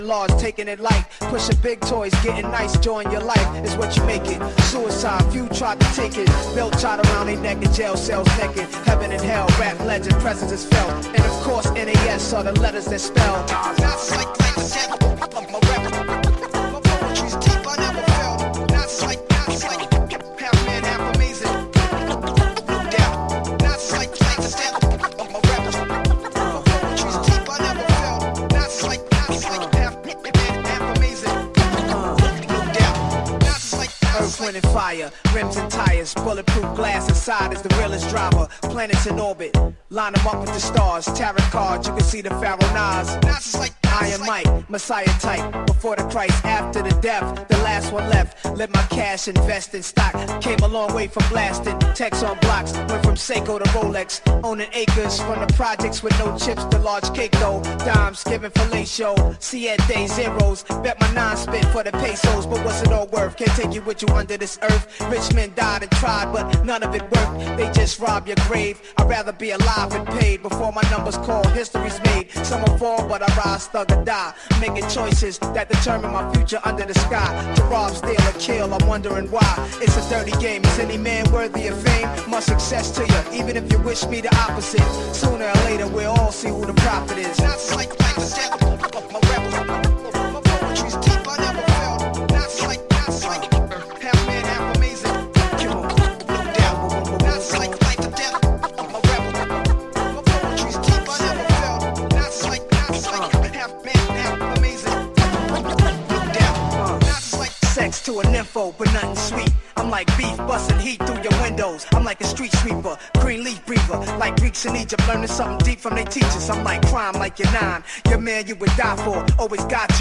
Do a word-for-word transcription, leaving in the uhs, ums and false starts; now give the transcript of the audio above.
Laws taking it light, pushing big toys, getting nice, join your life is what you make it. Suicide, few tried to take it, built tied around their neck in jail cells naked. Heaven and hell, rap legend, presence is felt, and of course N A S are the letters that spell. Not like like the devil, my rap, my poetry's deep, I never felt. Not like, not like, half man, half amazing. No doubt, not like like the devil, my rap, my poetry's deep, I never felt. Not like, not like. Earth, wind, and fire, rims and tires, bulletproof glass inside is the realest driver. Planets in orbit, line them up with the stars. Tarot cards, you can see the Pharaoh Nas. Like Iron Mike, Messiah type. Before the Christ, after the death, the last one left. Let my cash invest in stock. Came a long way from blasting. Text on blocks, went from Seiko to Rolex. Owning acres from the projects with no chips to large cake though. Dimes giving fellatio, siete zeros. Bet my nine spit for the pesos, but what's it all worth? Can't take you with you under this earth. Rich men died and tried, but none of it worked. They just rob your grave. I'd rather be alive and paid before my numbers called. History's made. Some will fall, but I rise, thug or die. Making choices that determine my future under the sky. To rob, steal, or kill, I'm wondering why. It's a dirty game. Is any man worthy of fame? Much success to you, even if you wish me the opposite. Sooner or later, we'll all see who the prophet is. Not like like the devil, my rebel. My poetry's deep, I never felt. Not like, not like. Half man, half amazing. No doubt. Not like like the devil, my rebel. My poetry's deep, I never felt. Not like, not like. Half man, half amazing. No doubt. Not like sex to a nympho, but nothing sweet. I'm like beef busting heat through your windows. I'm like a street sweeper, green leaf breather. Like Greeks in Egypt learning something deep from their teachers. I'm like crime like you're nine. Your man you would die for, always got you.